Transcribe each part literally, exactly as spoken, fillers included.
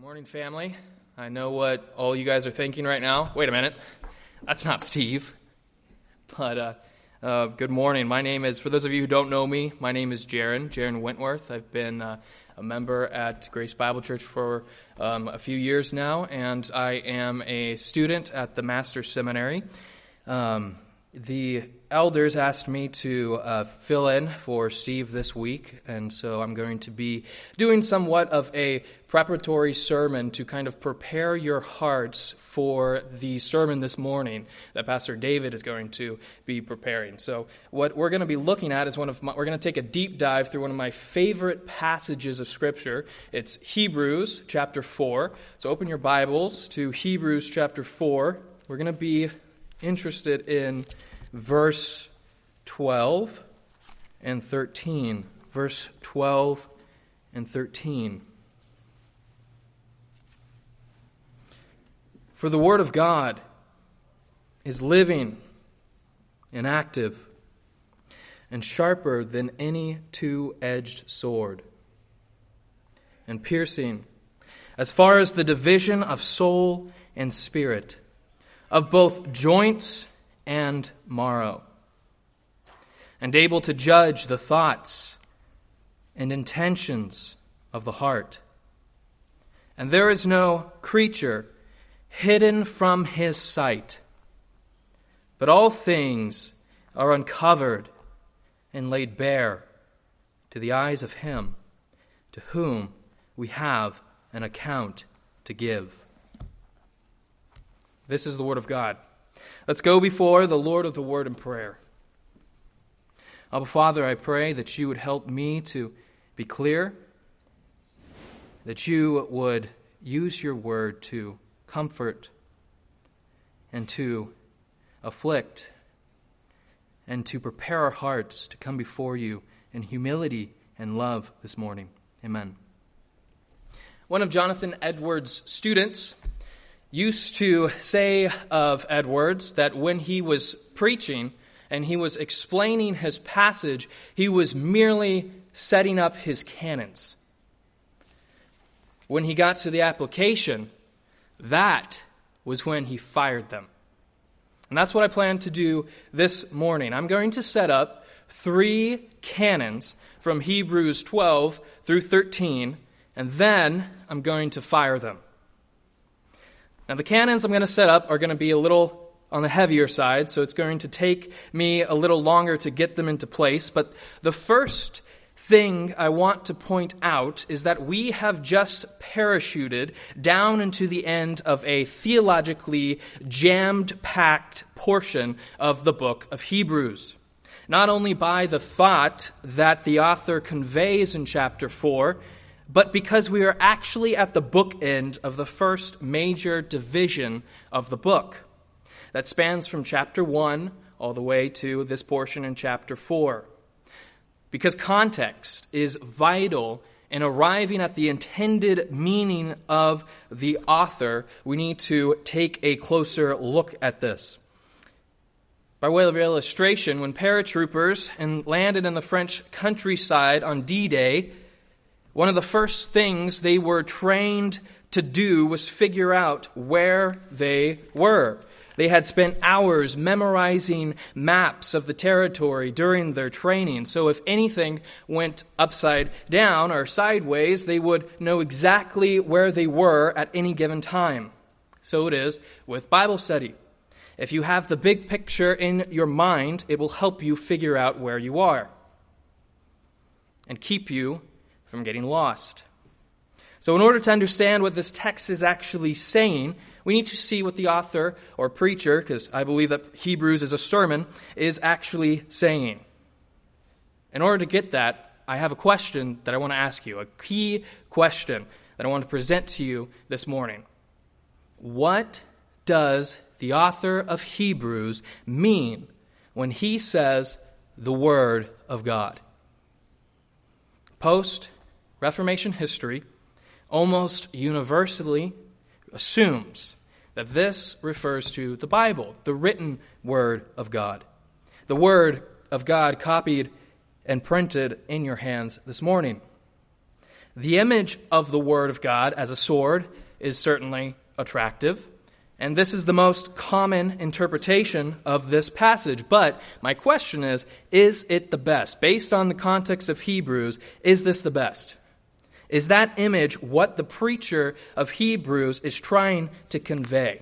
Morning, family. I know what all you guys are thinking right now. Wait a minute. That's not Steve. But uh, uh, good morning. My name is, for those of you who don't know me, my name is Jaron, Jaron Wentworth. I've been uh, a member at Grace Bible Church for um, a few years now, and I am a student at the Master's Seminary. Um, the elders asked me to uh, fill in for Steve this week, and so I'm going to be doing somewhat of a preparatory sermon to kind of prepare your hearts for the sermon this morning that Pastor David is going to be preparing. So what we're going to be looking at is one of my, we're going to take a deep dive through one of my favorite passages of Scripture. It's Hebrews chapter four. So open your Bibles to Hebrews chapter four. We're going to be interested in verse twelve and thirteen. Verse twelve and thirteen. For the Word of God is living and active and sharper than any two-edged sword, and piercing as far as the division of soul and spirit, of both joints and marrow, and able to judge the thoughts and intentions of the heart. And there is no creature hidden from his sight, but all things are uncovered and laid bare to the eyes of him to whom we have an account to give. This is the Word of God. Let's go before the Lord of the Word in prayer. Abba Father, I pray that you would help me to be clear, that you would use your word to comfort and to afflict and to prepare our hearts to come before you in humility and love this morning. Amen. One of Jonathan Edwards' students used to say of Edwards that when he was preaching and he was explaining his passage, he was merely setting up his cannons. When he got to the application, that was when he fired them. And that's what I plan to do this morning. I'm going to set up three cannons from Hebrews twelve through thirteen, and then I'm going to fire them. Now, the cannons I'm going to set up are going to be a little on the heavier side, so it's going to take me a little longer to get them into place. But the first thing I want to point out is that we have just parachuted down into the end of a theologically jammed-packed portion of the book of Hebrews. Not only by the thought that the author conveys in chapter four, but because we are actually at the bookend of the first major division of the book that spans from chapter one all the way to this portion in chapter four. Because context is vital in arriving at the intended meaning of the author, we need to take a closer look at this. By way of illustration, when paratroopers landed in the French countryside on D-Day, one of the first things they were trained to do was figure out where they were. They had spent hours memorizing maps of the territory during their training, so if anything went upside down or sideways, they would know exactly where they were at any given time. So it is with Bible study. If you have the big picture in your mind, it will help you figure out where you are and keep you from getting lost. So in order to understand what this text is actually saying, we need to see what the author or preacher, because I believe that Hebrews is a sermon, is actually saying. In order to get that, I have a question that I want to ask you, a key question that I want to present to you this morning. What does the author of Hebrews mean when he says the Word of God? Post-Reformation history almost universally assumes that this refers to the Bible, the written Word of God. The Word of God copied and printed in your hands this morning. The image of the Word of God as a sword is certainly attractive, and this is the most common interpretation of this passage. But my question is, is it the best? Based on the context of Hebrews, is this the best? Is that image what the preacher of Hebrews is trying to convey?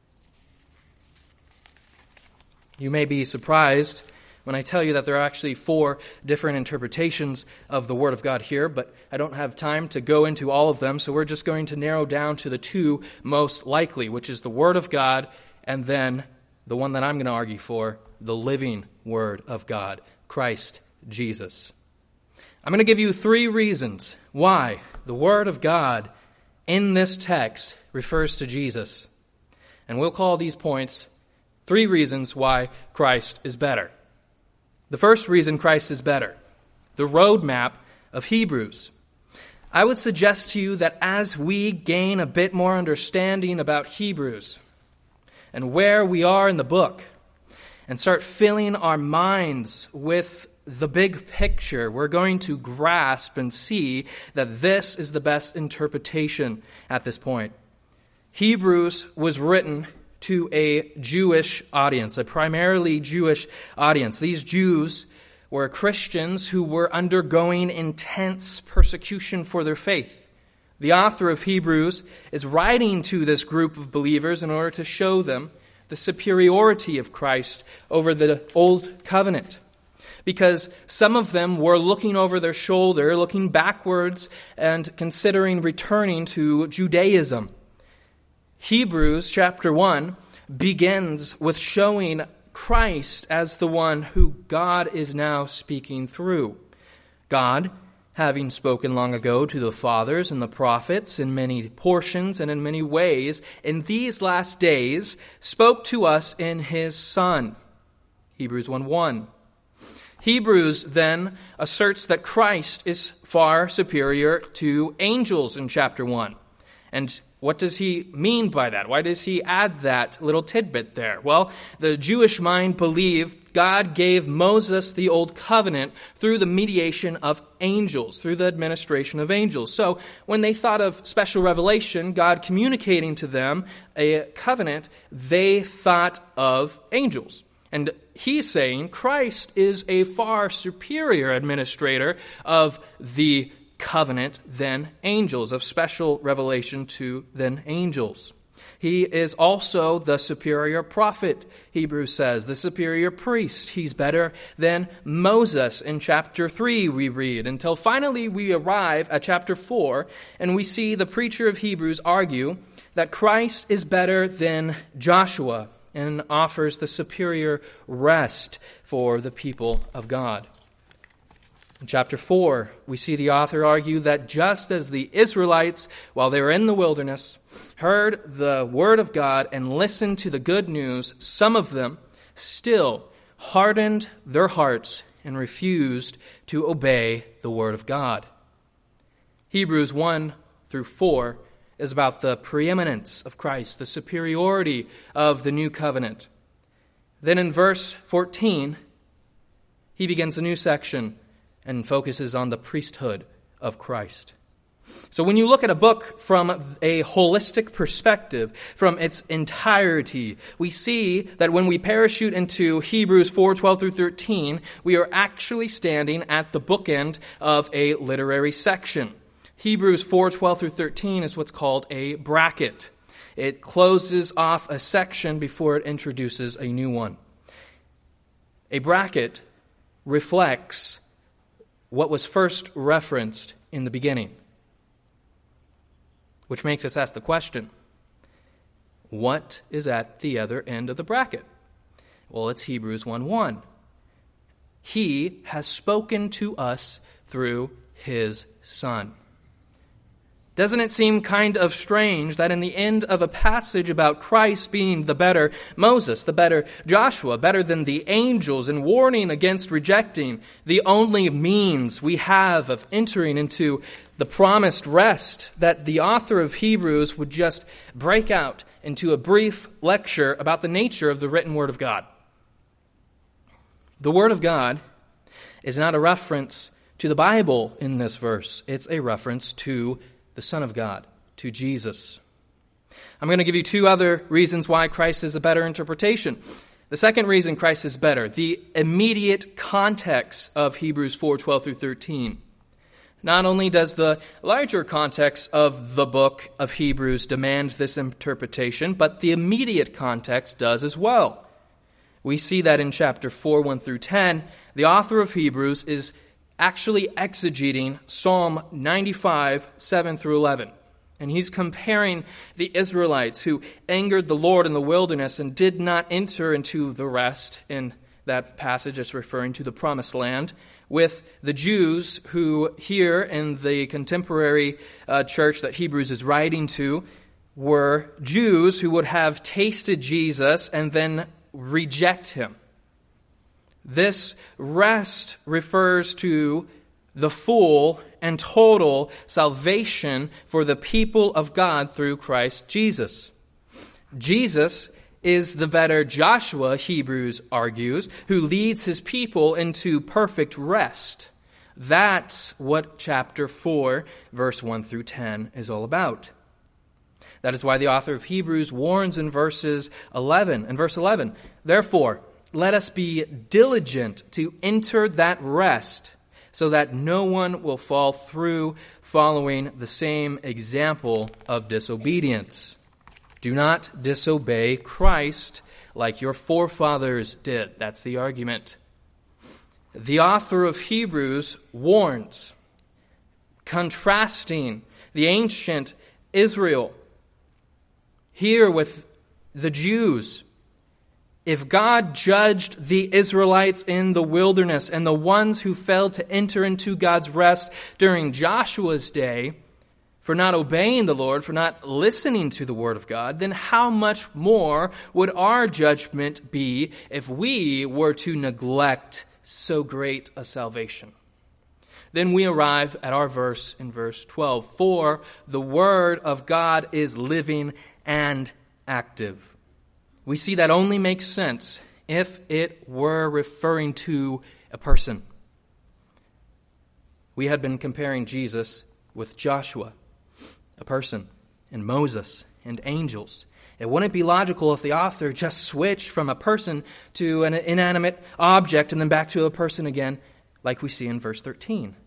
You may be surprised when I tell you that there are actually four different interpretations of the Word of God here, but I don't have time to go into all of them, so we're just going to narrow down to the two most likely, which is the Word of God, and then the one that I'm going to argue for, the living Word of God, Christ Jesus. I'm going to give you three reasons why the Word of God in this text refers to Jesus. And we'll call these points three reasons why Christ is better. The first reason Christ is better, the roadmap of Hebrews. I would suggest to you that as we gain a bit more understanding about Hebrews and where we are in the book and start filling our minds with the big picture, we're going to grasp and see that this is the best interpretation at this point. Hebrews was written to a Jewish audience, a primarily Jewish audience. These Jews were Christians who were undergoing intense persecution for their faith. The author of Hebrews is writing to this group of believers in order to show them the superiority of Christ over the old covenant. Because some of them were looking over their shoulder, looking backwards, and considering returning to Judaism. Hebrews chapter one begins with showing Christ as the one who God is now speaking through. God, having spoken long ago to the fathers and the prophets in many portions and in many ways, in these last days spoke to us in His Son. Hebrews one one. Hebrews then asserts that Christ is far superior to angels in chapter one. And what does he mean by that? Why does he add that little tidbit there? Well, the Jewish mind believed God gave Moses the old covenant through the mediation of angels, through the administration of angels. So when they thought of special revelation, God communicating to them a covenant, they thought of angels. And he's saying Christ is a far superior administrator of the covenant than angels, of special revelation to than angels. He is also the superior prophet, Hebrews says, the superior priest. He's better than Moses. In chapter three we read, until finally we arrive at chapter four, and we see the preacher of Hebrews argue that Christ is better than Joshua and offers the superior rest for the people of God. In chapter four, we see the author argue that just as the Israelites, while they were in the wilderness, heard the word of God and listened to the good news, some of them still hardened their hearts and refused to obey the word of God. Hebrews one through four is about the preeminence of Christ, the superiority of the new covenant. Then in verse fourteen, he begins a new section and focuses on the priesthood of Christ. So when you look at a book from a holistic perspective, from its entirety, we see that when we parachute into Hebrews four twelve through thirteen, we are actually standing at the bookend of a literary section. Hebrews four twelve through thirteen is what's called a bracket. It closes off a section before it introduces a new one. A bracket reflects what was first referenced in the beginning, which makes us ask the question, what is at the other end of the bracket? Well, it's Hebrews one one. He has spoken to us through His Son. Doesn't it seem kind of strange that in the end of a passage about Christ being the better Moses, the better Joshua, better than the angels, and warning against rejecting the only means we have of entering into the promised rest, that the author of Hebrews would just break out into a brief lecture about the nature of the written Word of God? The Word of God is not a reference to the Bible in this verse. It's a reference to the Son of God, to Jesus. I'm going to give you two other reasons why Christ is a better interpretation. The second reason Christ is better, the immediate context of Hebrews four, twelve through thirteen. Not only does the larger context of the book of Hebrews demand this interpretation, but the immediate context does as well. We see that in chapter four, one through ten, the author of Hebrews is actually exegeting Psalm ninety-five, seven through eleven. And he's comparing the Israelites who angered the Lord in the wilderness and did not enter into the rest. In that passage, it's referring to the promised land, with the Jews who here in the contemporary uh, church that Hebrews is writing to were Jews who would have tasted Jesus and then reject him. This rest refers to the full and total salvation for the people of God through Christ Jesus. Jesus is the better Joshua, Hebrews argues, who leads his people into perfect rest. That's what chapter four, verse one through ten is all about. That is why the author of Hebrews warns in verses eleven, in verse eleven, "Therefore, let us be diligent to enter that rest, so that no one will fall through following the same example of disobedience. Do not disobey Christ like your forefathers did." That's the argument. The author of Hebrews warns, contrasting the ancient Israel here with the Jews. If God judged the Israelites in the wilderness and the ones who failed to enter into God's rest during Joshua's day for not obeying the Lord, for not listening to the word of God, then how much more would our judgment be if we were to neglect so great a salvation? Then we arrive at our verse in verse twelve. "For the word of God is living and active." We see that only makes sense if it were referring to a person. We had been comparing Jesus with Joshua, a person, and Moses, and angels. It wouldn't be logical if the author just switched from a person to an inanimate object and then back to a person again, like we see in verse thirteen.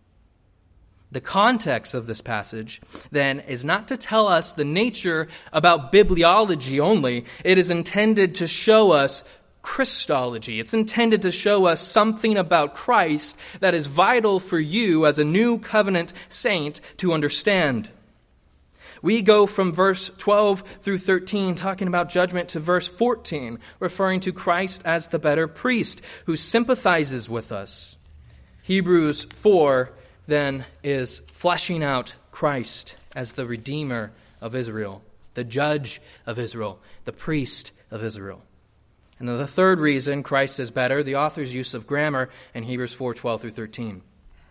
The context of this passage, then, is not to tell us the nature about bibliology only. It is intended to show us Christology. It's intended to show us something about Christ that is vital for you as a new covenant saint to understand. We go from verse twelve through thirteen, talking about judgment, to verse fourteen, referring to Christ as the better priest who sympathizes with us. Hebrews four then is fleshing out Christ as the Redeemer of Israel, the Judge of Israel, the Priest of Israel. And then the third reason Christ is better, the author's use of grammar in Hebrews four, twelve through thirteen.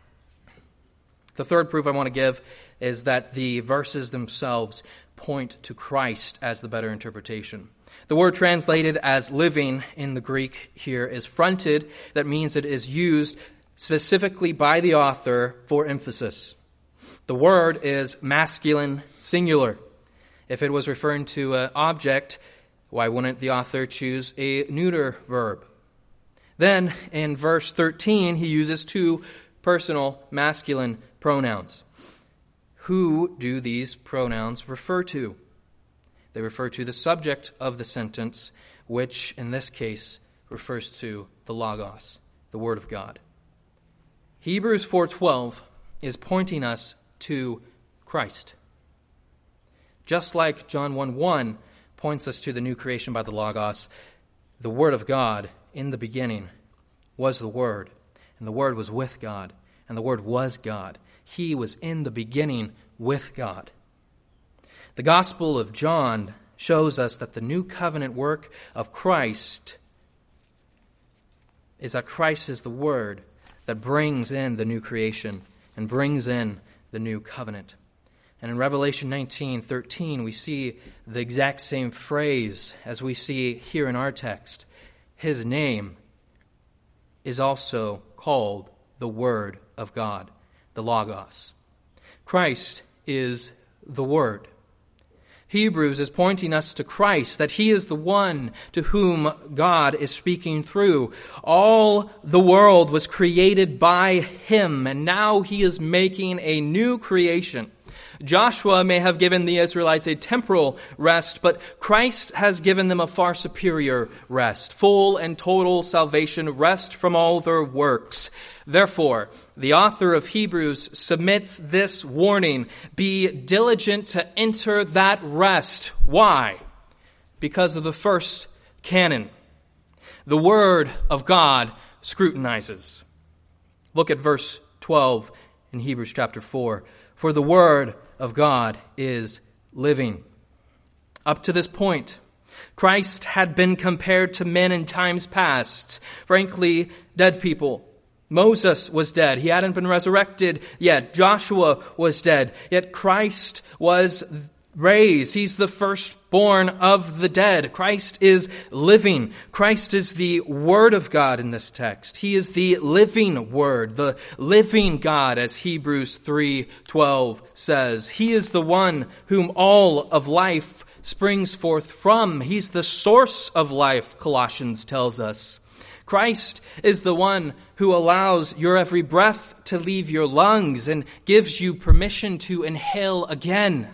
The third proof I want to give is that the verses themselves point to Christ as the better interpretation. The word translated as living in the Greek here is fronted. That means it is used specifically by the author for emphasis. The word is masculine singular. If it was referring to an object, why wouldn't the author choose a neuter verb? Then, in verse thirteen, he uses two personal masculine pronouns. Who do these pronouns refer to? They refer to the subject of the sentence, which in this case refers to the Logos, the Word of God. Hebrews four twelve is pointing us to Christ. Just like John one one points us to the new creation by the Logos, the Word of God in the beginning was the Word, and the Word was with God, and the Word was God. He was in the beginning with God. The Gospel of John shows us that the new covenant work of Christ is that Christ is the Word that brings in the new creation and brings in the new covenant. And in Revelation nineteen thirteen, we see the exact same phrase as we see here in our text. His name is also called the Word of God, the Logos. Christ is the Word. Hebrews is pointing us to Christ, that he is the one to whom God is speaking through. All the world was created by him, and now he is making a new creation. Joshua may have given the Israelites a temporal rest, but Christ has given them a far superior rest, full and total salvation, rest from all their works. Therefore, the author of Hebrews submits this warning: be diligent to enter that rest. Why? Because of the first canon. The Word of God scrutinizes. Look at verse twelve in Hebrews chapter four. For the Word of God is living. Up to this point, Christ had been compared to men in times past, frankly, dead people. Moses was dead. He hadn't been resurrected yet. Joshua was dead. Yet Christ was raised. He's the firstborn of the dead. Christ is living. Christ is the Word of God in this text. He is the living Word, the living God, as Hebrews three twelve says. He is the one whom all of life springs forth from. He's the source of life, Colossians tells us. Christ is the one who allows your every breath to leave your lungs and gives you permission to inhale again.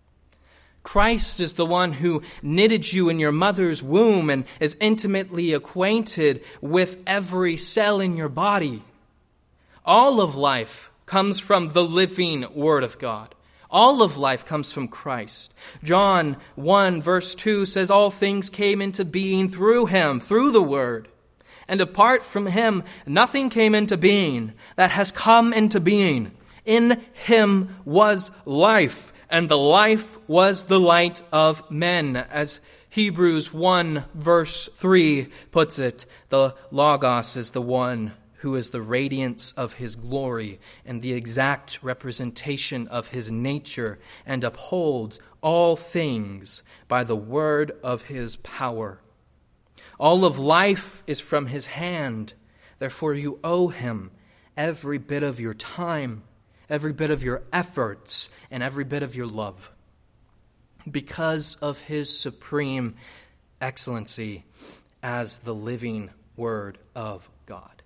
Christ is the one who knitted you in your mother's womb and is intimately acquainted with every cell in your body. All of life comes from the living Word of God. All of life comes from Christ. John one verse two says, all things came into being through him, through the Word. And apart from him, nothing came into being that has come into being. In him was life, and the life was the light of men. As Hebrews one verse three puts it, the Logos is the one who is the radiance of his glory and the exact representation of his nature, and upholds all things by the word of his power. All of life is from his hand. Therefore, you owe him every bit of your time, every bit of your efforts, and every bit of your love, because of his supreme excellency as the living Word of God.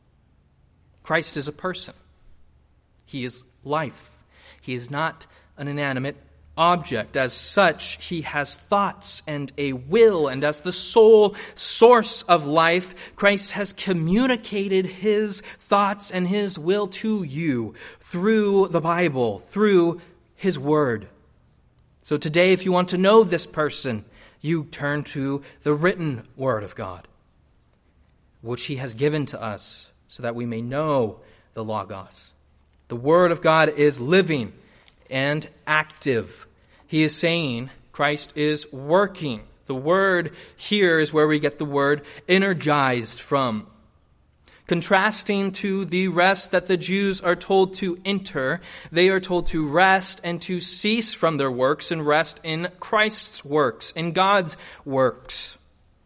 Christ is a person. He is life. He is not an inanimate object. As such, he has thoughts and a will, and as the sole source of life, Christ has communicated his thoughts and his will to you through the Bible, through his Word. So today, if you want to know this person, you turn to the written Word of God, which he has given to us so that we may know the Logos. The Word of God is living and active. He is saying Christ is working. The word here is where we get the word energized from. Contrasting to the rest that the Jews are told to enter, they are told to rest and to cease from their works and rest in Christ's works, in God's works.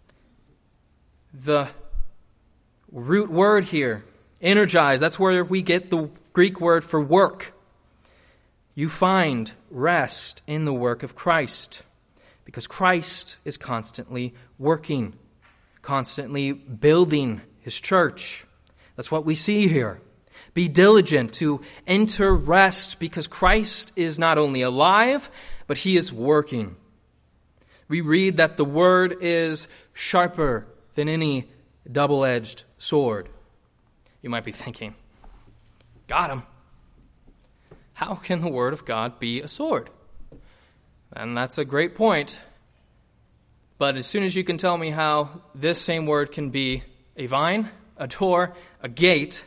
The root word here, energize, that's where we get the Greek word for work. You find rest in the work of Christ, because Christ is constantly working, constantly building his church. That's what we see here. Be diligent to enter rest, because Christ is not only alive, but he is working. We read that the word is sharper than any double-edged sword. You might be thinking, got him. How can the Word of God be a sword? And that's a great point. But as soon as you can tell me how this same word can be a vine, a door, a gate,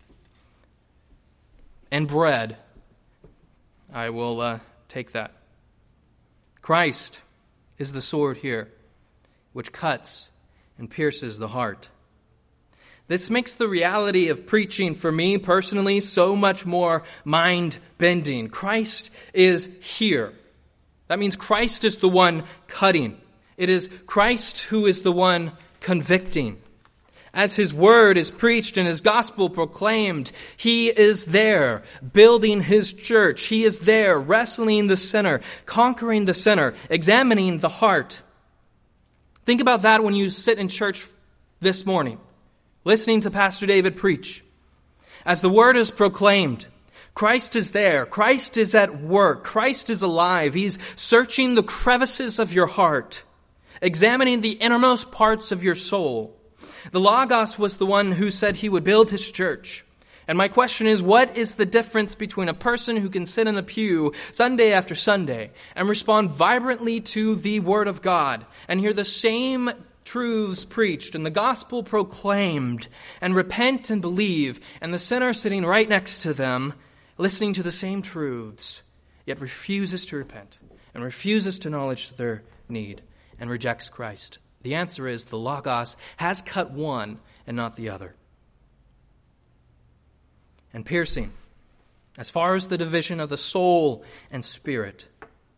and bread, I will uh, take that. Christ is the sword here, which cuts and pierces the heart. This makes the reality of preaching for me personally so much more mind-bending. Christ is here. That means Christ is the one cutting. It is Christ who is the one convicting. As his word is preached and his gospel proclaimed, he is there building his church. He is there wrestling the sinner, conquering the sinner, examining the heart. Think about that when you sit in church this morning, listening to Pastor David preach. As the word is proclaimed, Christ is there. Christ is at work. Christ is alive. He's searching the crevices of your heart, examining the innermost parts of your soul. The Logos was the one who said he would build his church. And my question is, what is the difference between a person who can sit in a pew Sunday after Sunday and respond vibrantly to the Word of God and hear the same truths preached and the gospel proclaimed and repent and believe, and the sinner sitting right next to them listening to the same truths, yet refuses to repent and refuses to acknowledge their need and rejects Christ? The answer is the Logos has cut one and not the other. And piercing, as far as the division of the soul and spirit.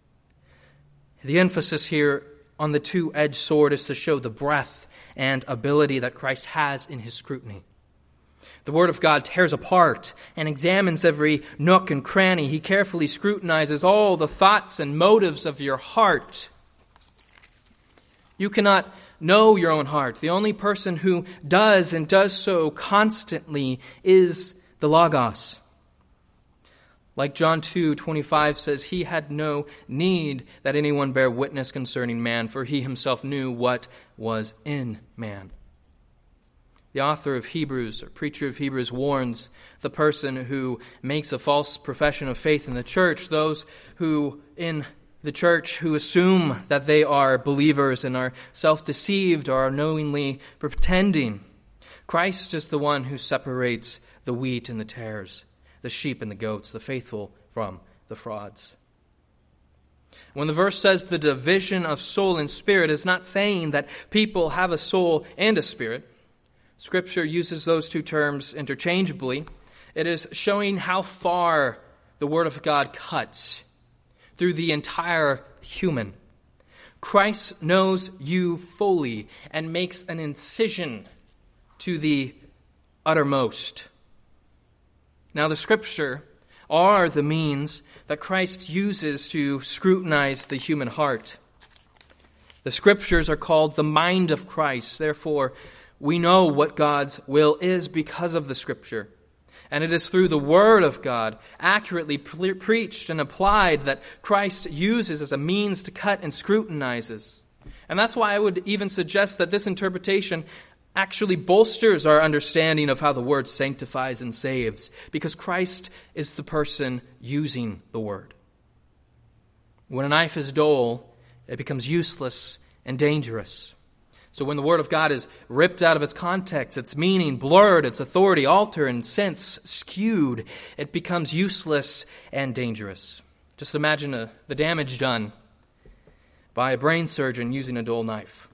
The emphasis here on the two-edged sword is to show the breadth and ability that Christ has in his scrutiny. The Word of God tears apart and examines every nook and cranny. He carefully scrutinizes all the thoughts and motives of your heart. You cannot know your own heart. The only person who does and does so constantly is the Logos. Like John two twenty-five says, he had no need that anyone bear witness concerning man, for he himself knew what was in man. The author of Hebrews, or preacher of Hebrews, warns the person who makes a false profession of faith in the church, those who in the church who assume that they are believers and are self-deceived or are knowingly pretending. Christ is the one who separates the wheat and the tares, the sheep and the goats, the faithful from the frauds. When the verse says the division of soul and spirit, it's not saying that people have a soul and a spirit. Scripture uses those two terms interchangeably. It is showing how far the Word of God cuts through the entire human. Christ knows you fully and makes an incision to the uttermost. Now, the Scripture are the means that Christ uses to scrutinize the human heart. The Scriptures are called the mind of Christ. Therefore, we know what God's will is because of the Scripture. And it is through the Word of God, accurately pre- preached and applied, that Christ uses as a means to cut and scrutinizes. And that's why I would even suggest that this interpretation actually bolsters our understanding of how the Word sanctifies and saves, because Christ is the person using the Word. When a knife is dull, it becomes useless and dangerous. So when the Word of God is ripped out of its context, its meaning blurred, its authority altered, and sense skewed, it becomes useless and dangerous. Just imagine a, the damage done by a brain surgeon using a dull knife.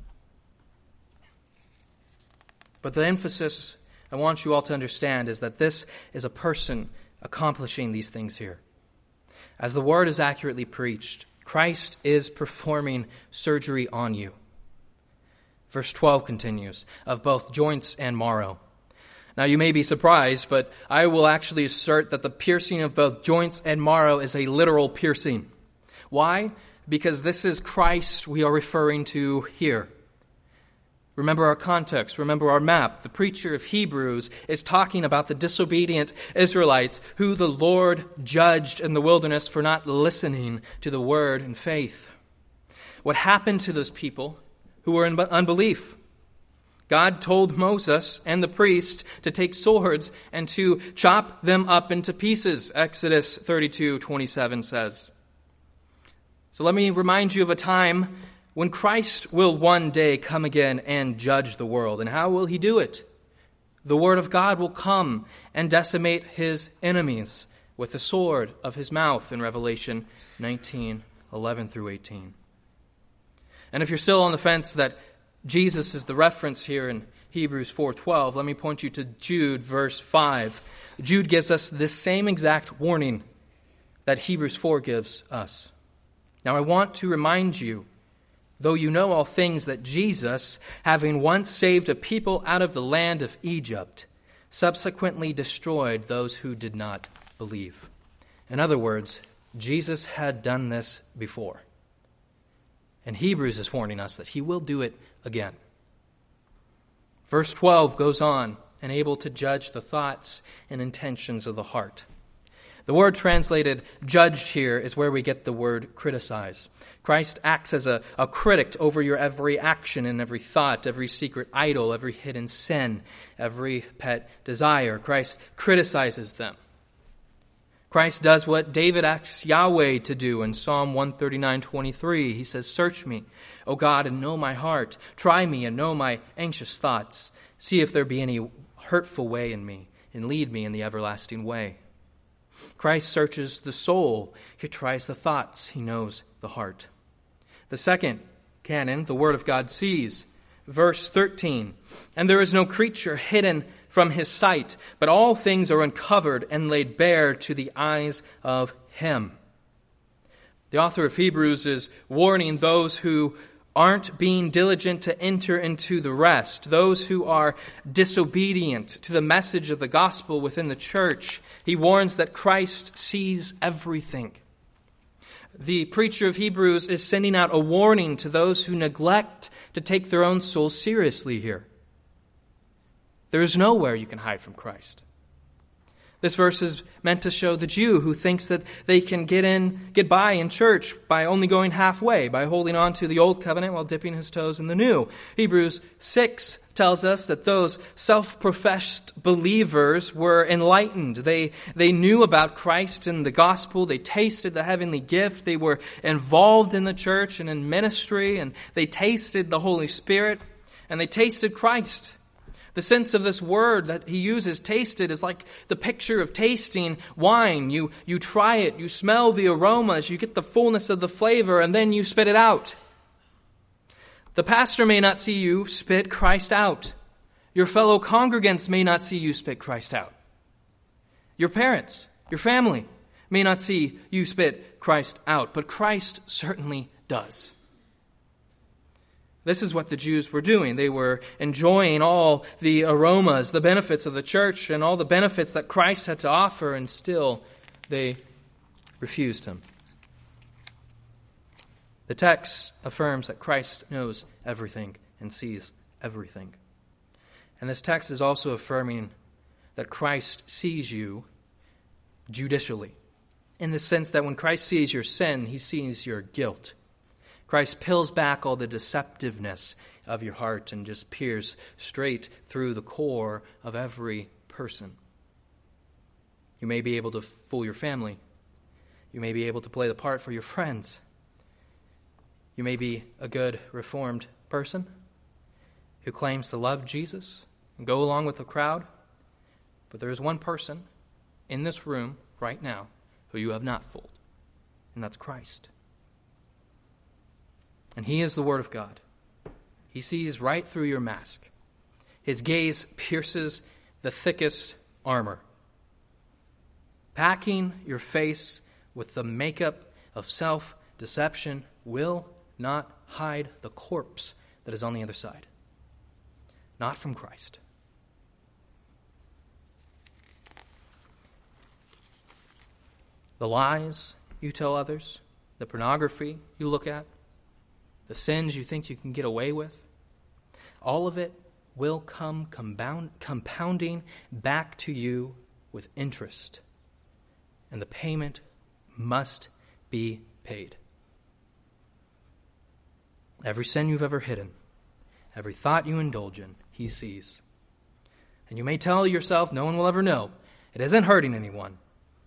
But the emphasis I want you all to understand is that this is a person accomplishing these things here. As the Word is accurately preached, Christ is performing surgery on you. Verse twelve continues, of both joints and marrow. Now you may be surprised, but I will actually assert that the piercing of both joints and marrow is a literal piercing. Why? Because this is Christ we are referring to here. Remember our context. Remember our map. The preacher of Hebrews is talking about the disobedient Israelites who the Lord judged in the wilderness for not listening to the word and faith. What happened to those people who were in unbelief? God told Moses and the priest to take swords and to chop them up into pieces, Exodus thirty-two twenty-seven says. So let me remind you of a time when Christ will one day come again and judge the world. And how will he do it? The Word of God will come and decimate his enemies with the sword of his mouth in Revelation nineteen eleven through eighteen. And if you're still on the fence that Jesus is the reference here in Hebrews four twelve, let me point you to Jude verse five. Jude gives us this same exact warning that Hebrews four gives us. Now I want to remind you though you know all things, that Jesus, having once saved a people out of the land of Egypt, subsequently destroyed those who did not believe. In other words, Jesus had done this before. And Hebrews is warning us that he will do it again. Verse twelve goes on, and able to judge the thoughts and intentions of the heart. The word translated judged here is where we get the word criticize. Christ acts as a, a critic over your every action and every thought, every secret idol, every hidden sin, every pet desire. Christ criticizes them. Christ does what David asks Yahweh to do in Psalm one thirty-nine twenty-three. He says, "Search me, O God, and know my heart. Try me and know my anxious thoughts. See if there be any hurtful way in me, and lead me in the everlasting way." Christ searches the soul. He tries the thoughts. He knows the heart. The second canon, the Word of God sees. Verse thirteen, "And there is no creature hidden from his sight, but all things are uncovered and laid bare to the eyes of him." The author of Hebrews is warning those who aren't being diligent to enter into the rest, those who are disobedient to the message of the gospel within the church. He warns that Christ sees everything. The preacher of Hebrews is sending out a warning to those who neglect to take their own soul seriously here. There is nowhere you can hide from Christ. This verse is meant to show the Jew who thinks that they can get in, get by in church by only going halfway, by holding on to the old covenant while dipping his toes in the new. Hebrews six tells us that those self-professed believers were enlightened. They, they knew about Christ and the gospel. They tasted the heavenly gift. They were involved in the church and in ministry, and they tasted the Holy Spirit, and they tasted Christ. The sense of this word that he uses, tasted, is like the picture of tasting wine. You, you try it, you smell the aromas, you get the fullness of the flavor, and then you spit it out. The pastor may not see you spit Christ out. Your fellow congregants may not see you spit Christ out. Your parents, your family may not see you spit Christ out, but Christ certainly does. This is what the Jews were doing. They were enjoying all the aromas, the benefits of the church, and all the benefits that Christ had to offer, and still they refused him. The text affirms that Christ knows everything and sees everything. And this text is also affirming that Christ sees you judicially, in the sense that when Christ sees your sin, he sees your guilt. Christ peels back all the deceptiveness of your heart and just peers straight through the core of every person. You may be able to fool your family. You may be able to play the part for your friends. You may be a good Reformed person who claims to love Jesus and go along with the crowd. But there is one person in this room right now who you have not fooled, and that's Christ. And he is the Word of God. He sees right through your mask. His gaze pierces the thickest armor, packing your face with the makeup of self-deception will not hide the corpse that is on the other side. Not from Christ. The lies you tell others, the pornography you look at, the sins you think you can get away with, all of it will come compound, compounding back to you with interest. And the payment must be paid. Every sin you've ever hidden, every thought you indulge in, he sees. And you may tell yourself, no one will ever know. It isn't hurting anyone.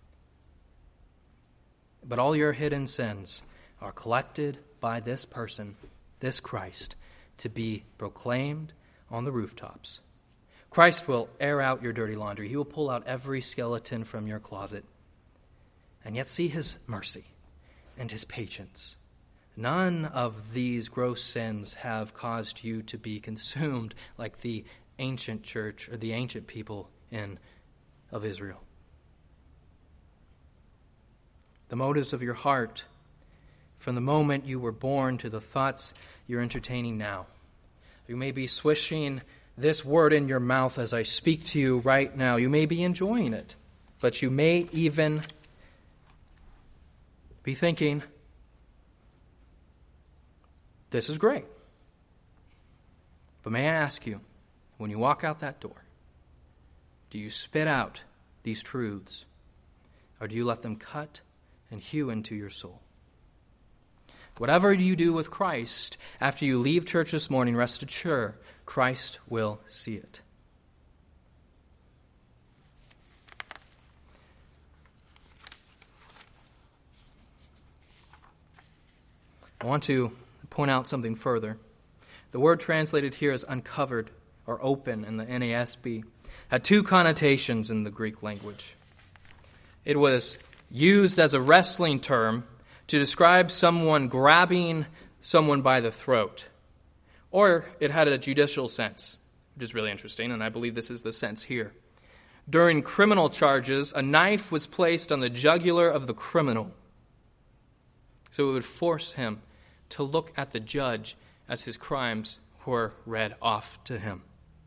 But all your hidden sins are collected by this person, this Christ, to be proclaimed on the rooftops. Christ will air out your dirty laundry. He will pull out every skeleton from your closet. And yet see his mercy and his patience. None of these gross sins have caused you to be consumed like the ancient church or the ancient people in of Israel. The motives of your heart from the moment you were born to the thoughts you're entertaining now. You may be swishing this word in your mouth as I speak to you right now. You may be enjoying it, but you may even be thinking, this is great. But may I ask you, when you walk out that door, do you spit out these truths, or do you let them cut and hew into your soul? Whatever you do with Christ after you leave church this morning, rest assured, Christ will see it. I want to point out something further. The word translated here as uncovered or open in the N A S B had two connotations in the Greek language. It was used as a wrestling term to describe someone grabbing someone by the throat. Or it had a judicial sense, which is really interesting, and I believe this is the sense here. During criminal charges, a knife was placed on the jugular of the criminal, so it would force him to look at the judge as his crimes were read off to him.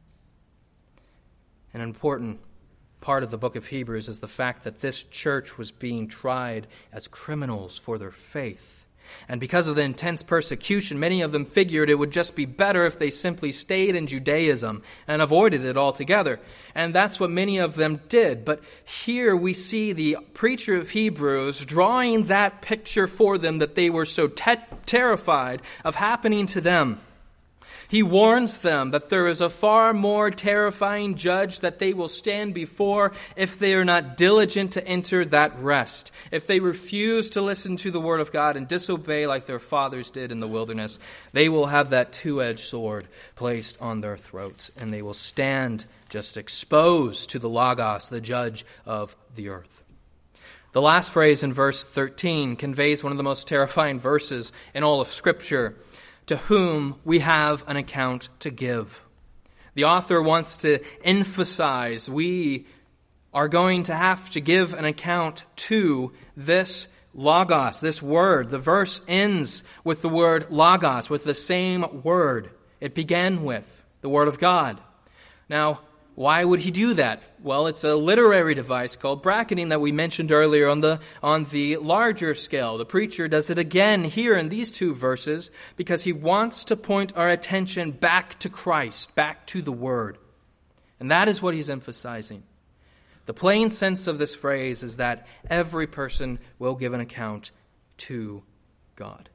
An important part of the book of Hebrews is the fact that this church was being tried as criminals for their faith. And because of the intense persecution, many of them figured it would just be better if they simply stayed in Judaism and avoided it altogether. And that's what many of them did. But here we see the preacher of Hebrews drawing that picture for them that they were so te- terrified of happening to them. He warns them that there is a far more terrifying judge that they will stand before if they are not diligent to enter that rest. If they refuse to listen to the word of God and disobey like their fathers did in the wilderness, they will have that two-edged sword placed on their throats, and they will stand just exposed to the Logos, the judge of the earth. The last phrase in verse thirteen conveys one of the most terrifying verses in all of Scripture: to whom we have an account to give. The author wants to emphasize we are going to have to give an account to this Logos, this word. The verse ends with the word Logos, with the same word it began with, the Word of God. Now, why would he do that? Well, it's a literary device called bracketing that we mentioned earlier on the on the larger scale. The preacher does it again here in these two verses because he wants to point our attention back to Christ, back to the Word. And that is what he's emphasizing. The plain sense of this phrase is that every person will give an account to God.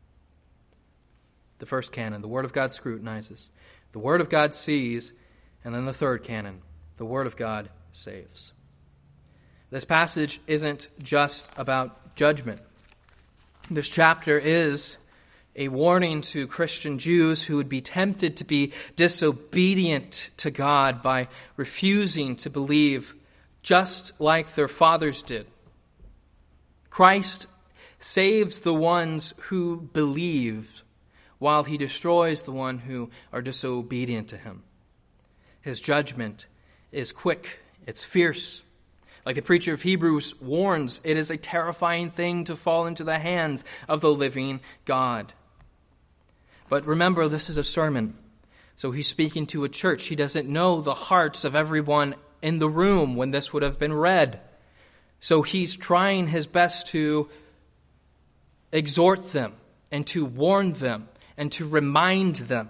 The first canon, the Word of God scrutinizes. The Word of God sees. And then the third canon, the Word of God saves. This passage isn't just about judgment. This chapter is a warning to Christian Jews who would be tempted to be disobedient to God by refusing to believe just like their fathers did. Christ saves the ones who believe, while he destroys the one who are disobedient to him. His judgment is quick, it's fierce. Like the preacher of Hebrews warns, it is a terrifying thing to fall into the hands of the living God. But remember, this is a sermon. So he's speaking to a church. He doesn't know the hearts of everyone in the room when this would have been read. So he's trying his best to exhort them and to warn them and to remind them.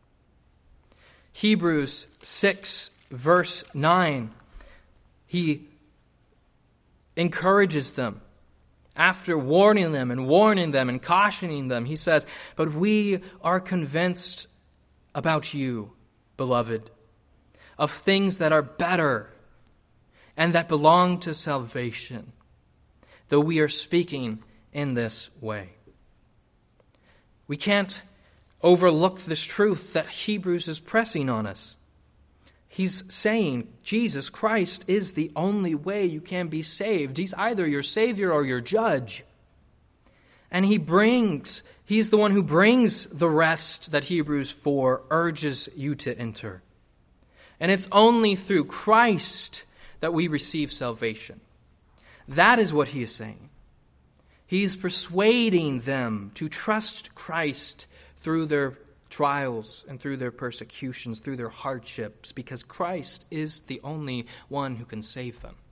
Hebrews six, verse nine, he encourages them. After warning them and warning them and cautioning them, he says, "But we are convinced about you, beloved, of things that are better and that belong to salvation, though we are speaking in this way." We can't overlook this truth that Hebrews is pressing on us. He's saying Jesus Christ is the only way you can be saved. He's either your Savior or your judge. And he brings, he's the one who brings the rest that Hebrews four urges you to enter. And it's only through Christ that we receive salvation. That is what he is saying. He's persuading them to trust Christ through their trials and through their persecutions, through their hardships, because Christ is the only one who can save them.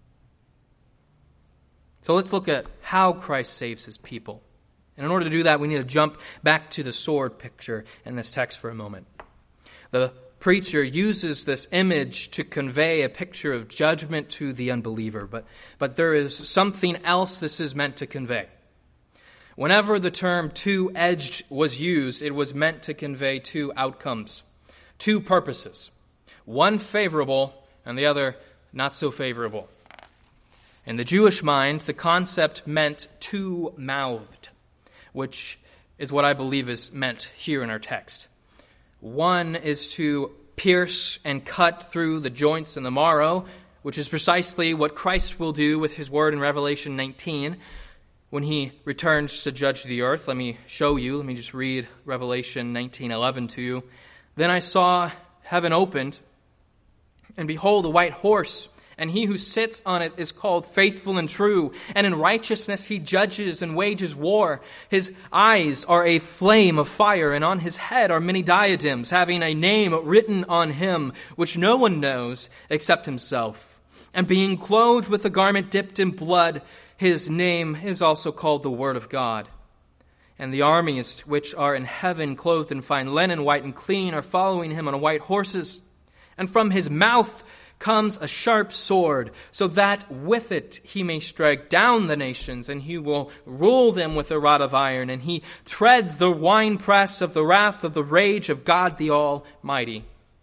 So let's look at how Christ saves his people. And in order to do that, we need to jump back to the sword picture in this text for a moment. The preacher uses this image to convey a picture of judgment to the unbeliever, but, but there is something else this is meant to convey. Whenever the term two-edged was used, it was meant to convey two outcomes, two purposes, one favorable and the other not so favorable. In the Jewish mind, the concept meant two-mouthed, which is what I believe is meant here in our text. One is to pierce and cut through the joints and the marrow, which is precisely what Christ will do with his word in Revelation nineteen when he returns to judge the earth. Let me show you. Let me just read Revelation nineteen eleven to you. Then I saw heaven opened, and behold, a white horse, and he who sits on it is called Faithful and True, and in righteousness he judges and wages war. His eyes are a flame of fire, and on his head are many diadems, having a name written on him, which no one knows except himself. And being clothed with a garment dipped in blood, his name is also called the Word of God. And the armies which are in heaven, clothed in fine linen, white and clean, are following him on white horses. And from his mouth comes a sharp sword, so that with it he may strike down the nations, and he will rule them with a rod of iron, and he treads the winepress of the wrath of the rage of God the Almighty.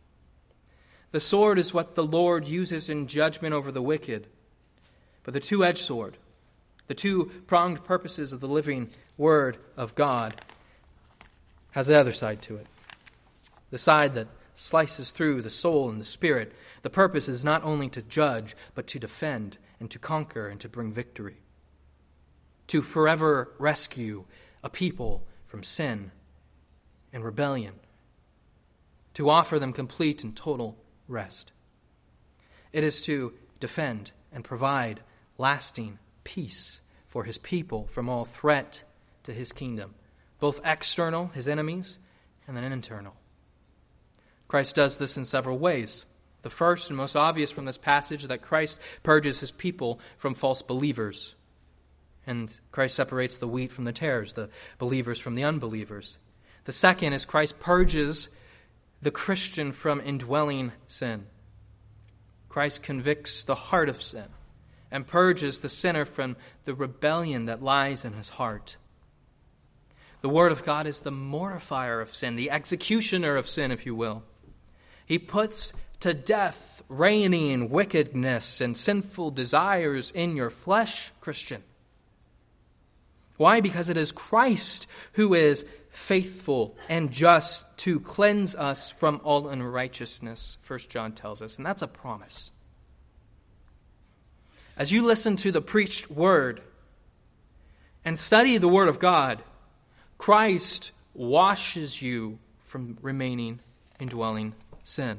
The sword is what the Lord uses in judgment over the wicked. But the two-edged sword, the two-pronged purposes of the living Word of God, has the other side to it. The side that slices through the soul and the spirit. The purpose is not only to judge, but to defend and to conquer and to bring victory. To forever rescue a people from sin and rebellion. To offer them complete and total rest. It is to defend and provide lasting peace for his people from all threat to his kingdom, both external, his enemies, and then internal. Christ does this in several ways. The first and most obvious from this passage is that Christ purges his people from false believers. And Christ separates the wheat from the tares, the believers from the unbelievers. The second is Christ purges the Christian from indwelling sin. Christ convicts the heart of sin and purges the sinner from the rebellion that lies in his heart. The Word of God is the mortifier of sin, the executioner of sin, if you will. He puts to death reigning wickedness and sinful desires in your flesh, Christian. Why? Because it is Christ who is faithful and just to cleanse us from all unrighteousness, First John tells us, and that's a promise. As you listen to the preached word and study the Word of God, Christ washes you from remaining indwelling sin.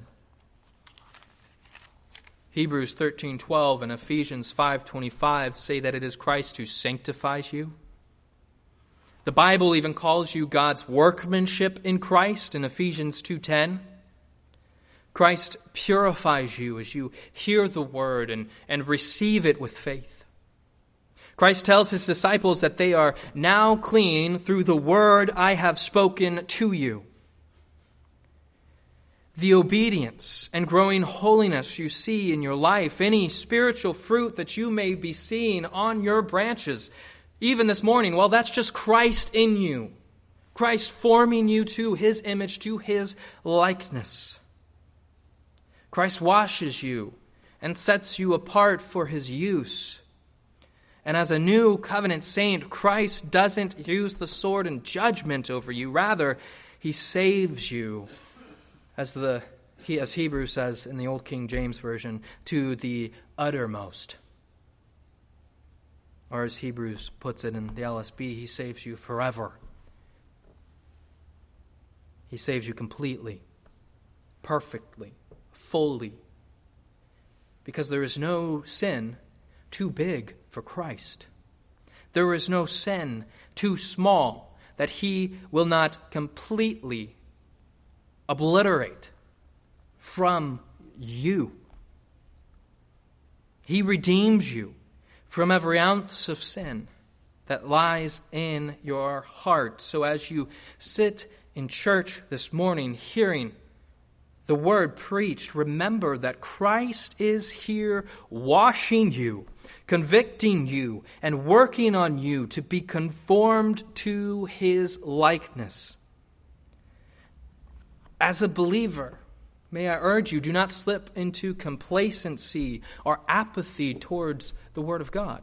Hebrews thirteen twelve and Ephesians five twenty-five say that it is Christ who sanctifies you. The Bible even calls you God's workmanship in Christ in Ephesians two ten. Christ purifies you as you hear the word and, and receive it with faith. Christ tells his disciples that they are now clean through the word I have spoken to you. The obedience and growing holiness you see in your life, any spiritual fruit that you may be seeing on your branches, even this morning, well, that's just Christ in you. Christ forming you to his image, to his likeness. Christ washes you and sets you apart for his use. And as a new covenant saint, Christ doesn't use the sword in judgment over you. Rather, he saves you, as the he as Hebrews says in the Old King James Version, to the uttermost. Or as Hebrews puts it in the L S B, he saves you forever. He saves you completely, perfectly, fully. Because there is no sin too big for Christ. There is no sin too small that he will not completely obliterate from you. He redeems you from every ounce of sin that lies in your heart. So as you sit in church this morning hearing the word preached, remember that Christ is here washing you, convicting you, and working on you to be conformed to his likeness. As a believer, may I urge you, do not slip into complacency or apathy towards the Word of God.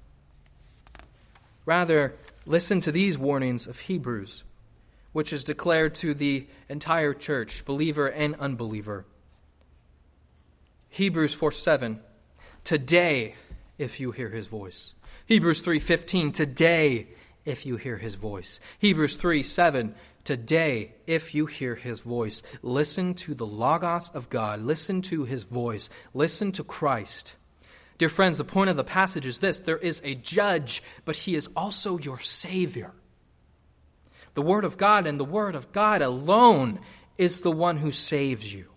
Rather, listen to these warnings of Hebrews, which is declared to the entire church, believer and unbeliever. Hebrews four seven, today, if you hear his voice. Hebrews three fifteen, today, if you hear his voice. Hebrews three seven, today, if you hear his voice. Listen to the Logos of God. Listen to his voice. Listen to Christ. Dear friends, the point of the passage is this: there is a judge, but he is also your Savior. The Word of God and the Word of God alone is the one who saves you.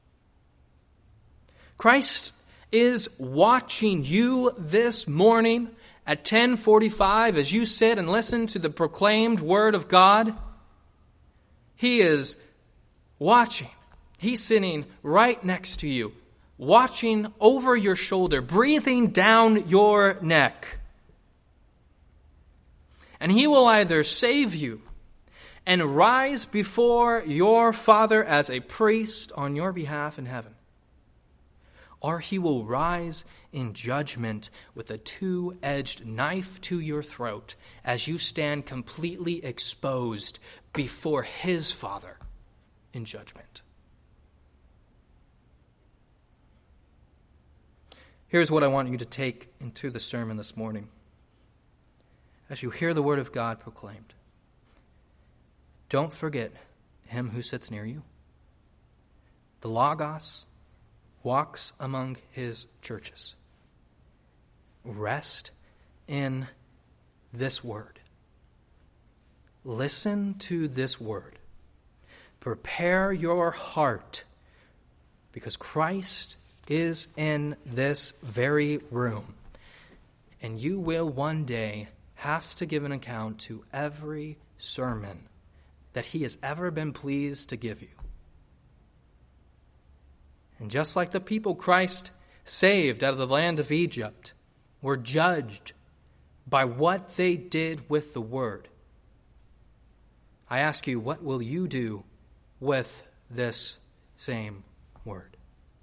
Christ is watching you this morning at ten forty-five as you sit and listen to the proclaimed Word of God. He is watching. He's sitting right next to you, watching over your shoulder, breathing down your neck. And he will either save you and rise before your Father as a priest on your behalf in heaven, or he will rise in judgment with a two-edged knife to your throat as you stand completely exposed before his Father in judgment. Here's what I want you to take into the sermon this morning. As you hear the Word of God proclaimed, don't forget him who sits near you. The Logos walks among his churches. Rest in this word. Listen to this word. Prepare your heart, because Christ is in this very room, and you will one day have to give an account to every sermon that he has ever been pleased to give you. And just like the people Christ saved out of the land of Egypt were judged by what they did with the word, I ask you, what will you do with this same word?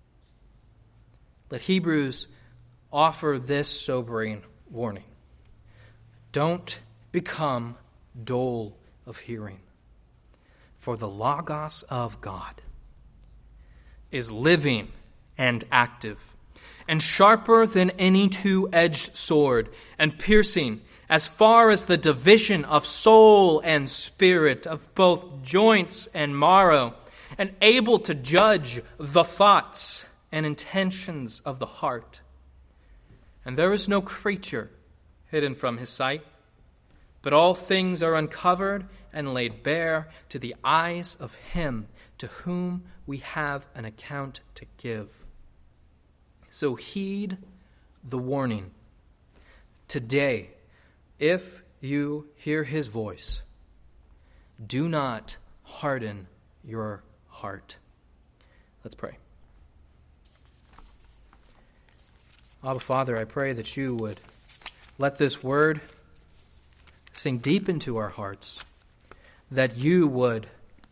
Let Hebrews offer this sobering warning. Don't become dull of hearing, for the Logos of God is living and active, and sharper than any two-edged sword, and piercing as far as the division of soul and spirit, of both joints and marrow, and able to judge the thoughts and intentions of the heart. And there is no creature hidden from his sight, but all things are uncovered and laid bare to the eyes of him to whom we have an account to give. So heed the warning. Today, if you hear his voice, do not harden your heart. Let's pray. Abba, Father, I pray that you would let this word sink deep into our hearts, that you would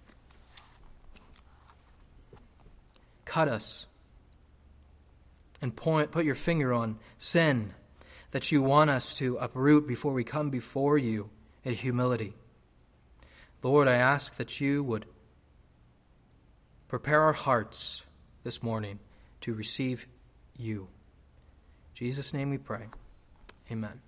cut us and point, put your finger on sin that you want us to uproot before we come before you in humility. Lord, I ask that you would prepare our hearts this morning to receive you. In Jesus' name we pray. Amen.